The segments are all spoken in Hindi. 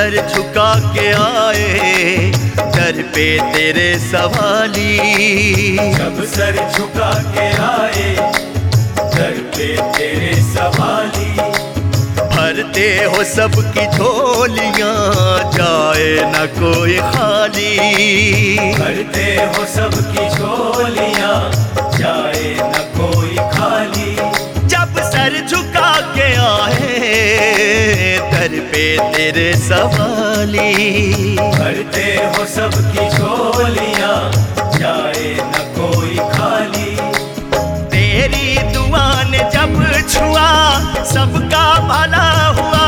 सर झुका के आए दर पे तेरे सवाली। जब सर झुका के आए दर पे तेरे सवाली। भरते हो सबकी झोलियाँ जाए न कोई खाली। भरते हो सबकी झोलियाँ जाए न कोई खाली। जब सर झुका के आए दर पे तेरे सवाली। भरते हो सबकी झोलियाँ जाए न कोई खाली। तेरी दुआ ने जब छुआ सबका भला हुआ।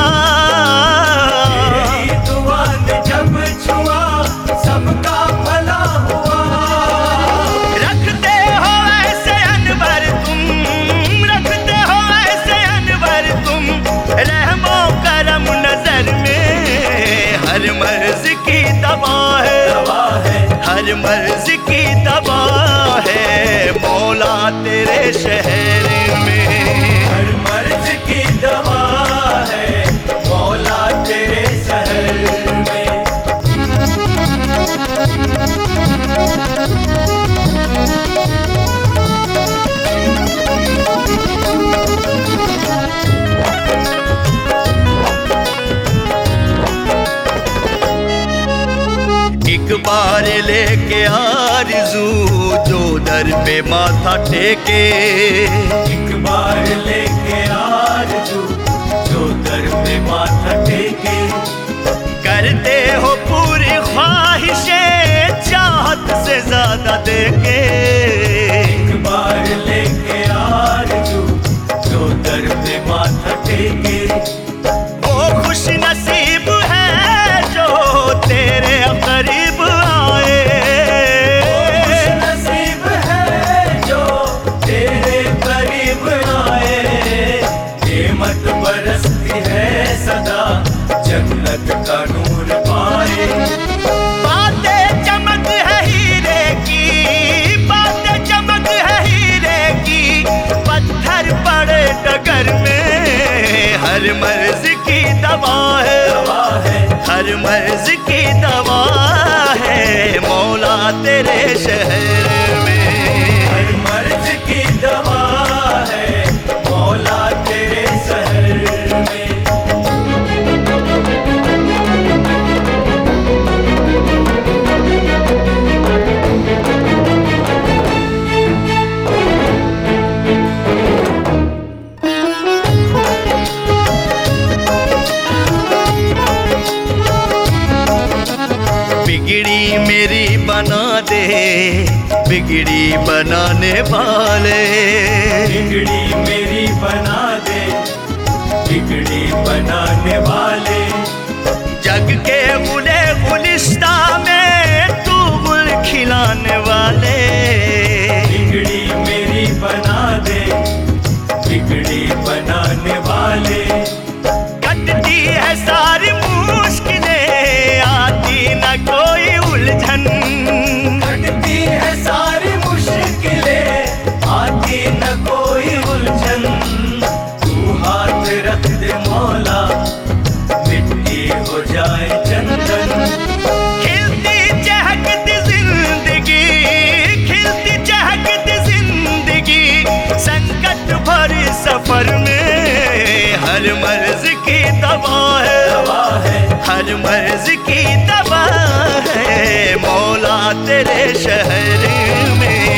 तेरी दुआ ने जब छुआ सबका भला हुआ। रखते हो ऐसे अनवर तुम, रखते हो ऐसे अनवर तुम रहमो करम नजर में। हर मर्ज की दवा है, हर मर्ज की दवा है मौला तेरे शहर में। हर मर्ज की दवा है मौला तेरे शहर में। एक बार लेके आरज़ू जो दर पे माथा टेके। एक बार लेके आरज़ू जो दर पे माथा टेके। करते हो पूरी ख्वाहिशें चाहत से ज्यादा देके। एक बार लेके आरज़ू जो दर पे माथा टेके। वो खुश नसीब है जो तेरे करीब आए। खुश नसीब है जो तेरे करीब आए। नेमत बरसती है सदा जन्नत का नूर पाए। बातें चमक है हीरे की, बातें चमक है हीरे की पत्थर पड़े डगर में। हर मर्ज की दवा है, हर मर्ज की दवा है मौला तेरे शहर में। हर मर्ज की दवा है मौला तेरे शहर में। बिगड़ी मेरी बना दे बिगड़ी बनाने वाले। बिगड़ी मेरी बना दे बिगड़ी बनाने वाले। जग के गुले गुलिस्ता में तू गुल खिलाने वाले। बिगड़ी मेरी बना दे बिगड़ी बनाने वाले। कटती है सारी मुश्किलें आती न कोई उलझन। कटती है सारी मुश्किलें आती न कोई उलझन। तू हाथ रख दे मौला मिट्टी हो जाए चंदन। खिलती चहकती जिंदगी, खिलती चहकती जिंदगी संकट भरे सफर में। हर मर्ज की दवा है, हर मर्ज की दवा है मौला तेरे शहर में।